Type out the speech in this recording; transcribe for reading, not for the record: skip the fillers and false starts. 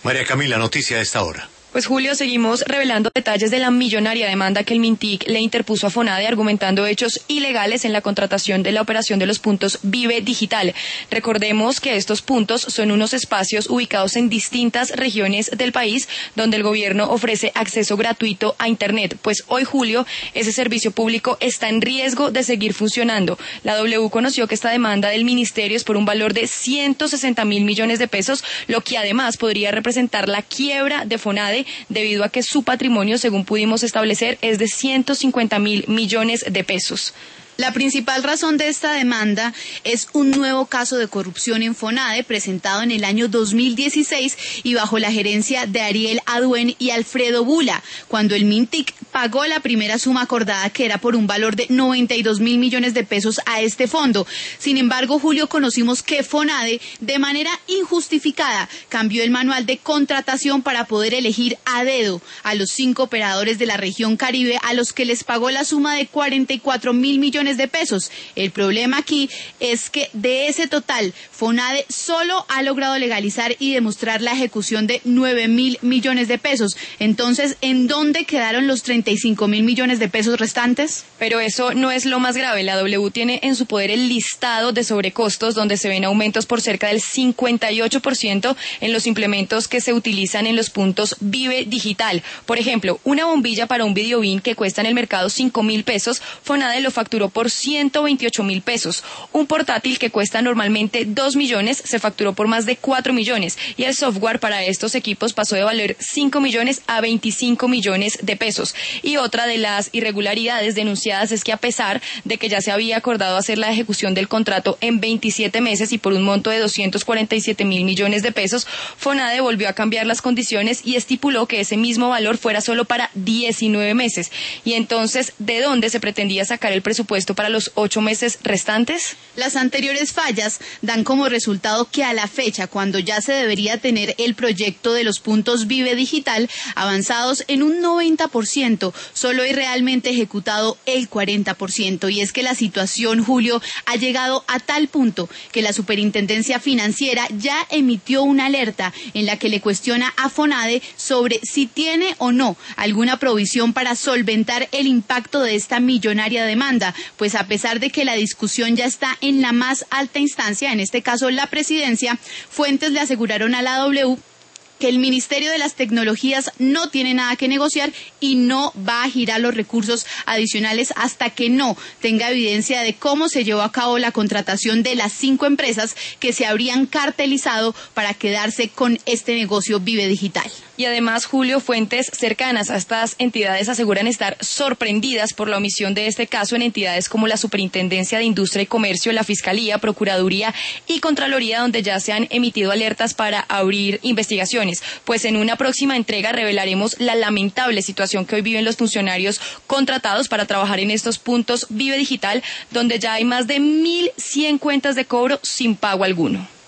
María Camila, noticia a esta hora. Pues Julio, seguimos revelando detalles de la millonaria demanda que el Mintic le interpuso a Fonade argumentando hechos ilegales en la contratación de la operación de los puntos Vive Digital. Recordemos que estos puntos son unos espacios ubicados en distintas regiones del país donde el gobierno ofrece acceso gratuito a Internet. Pues hoy, Julio, ese servicio público está en riesgo de seguir funcionando. La W conoció que esta demanda del ministerio es por un valor de 160.000 millones de pesos, lo que además podría representar la quiebra de Fonade debido a que su patrimonio, según pudimos establecer, es de 150.000 millones de pesos. La principal razón de esta demanda es un nuevo caso de corrupción en Fonade presentado en el año 2016 y bajo la gerencia de Ariel Aduen y Alfredo Bula, cuando el Mintic pagó la primera suma acordada, que era por un valor de 92.000 millones de pesos a este fondo. Sin embargo, Julio, conocimos que Fonade, de manera injustificada, cambió el manual de contratación para poder elegir a dedo a los 5 operadores de la región Caribe, a los que les pagó la suma de 44.000 millones de pesos. El problema aquí es que de ese total, Fonade solo ha logrado legalizar y demostrar la ejecución de 9.000 millones de pesos. Entonces, ¿en dónde quedaron los 35.000 millones de pesos restantes? Pero eso no es lo más grave. La W tiene en su poder el listado de sobrecostos donde se ven aumentos por cerca del 58% en los implementos que se utilizan en los puntos Vive Digital. Por ejemplo, una bombilla para un videobin que cuesta en el mercado 5.000 pesos, Fonade lo facturó por 128.000 pesos. Un portátil que cuesta normalmente 2 millones se facturó por más de 4 millones y el software para estos equipos pasó de valer 5 millones a 25 millones de pesos. Y otra de las irregularidades denunciadas es que a pesar de que ya se había acordado hacer la ejecución del contrato en 27 meses y por un monto de 247.000 millones de pesos, Fonade volvió a cambiar las condiciones y estipuló que ese mismo valor fuera solo para 19 meses. Y entonces, ¿de dónde se pretendía sacar el presupuesto para los 8 meses restantes? Las anteriores fallas dan como resultado que a la fecha, cuando ya se debería tener el proyecto de los puntos Vive Digital avanzados en un 90%, solo hay realmente ejecutado el 40%. Y es que la situación, Julio, ha llegado a tal punto que la Superintendencia Financiera ya emitió una alerta en la que le cuestiona a Fonade sobre si tiene o no alguna provisión para solventar el impacto de esta millonaria demanda. Pues a pesar de que la discusión ya está en la más alta instancia, en este caso la presidencia, fuentes le aseguraron a la W que el Ministerio de las Tecnologías no tiene nada que negociar y no va a girar los recursos adicionales hasta que no tenga evidencia de cómo se llevó a cabo la contratación de las 5 empresas que se habrían cartelizado para quedarse con este negocio Vive Digital. Y además, Julio, fuentes cercanas a estas entidades aseguran estar sorprendidas por la omisión de este caso en entidades como la Superintendencia de Industria y Comercio, la Fiscalía, Procuraduría y Contraloría, donde ya se han emitido alertas para abrir investigaciones. Pues en una próxima entrega revelaremos la lamentable situación que hoy viven los funcionarios contratados para trabajar en estos puntos Vive Digital, donde ya hay más de 1.100 cuentas de cobro sin pago alguno.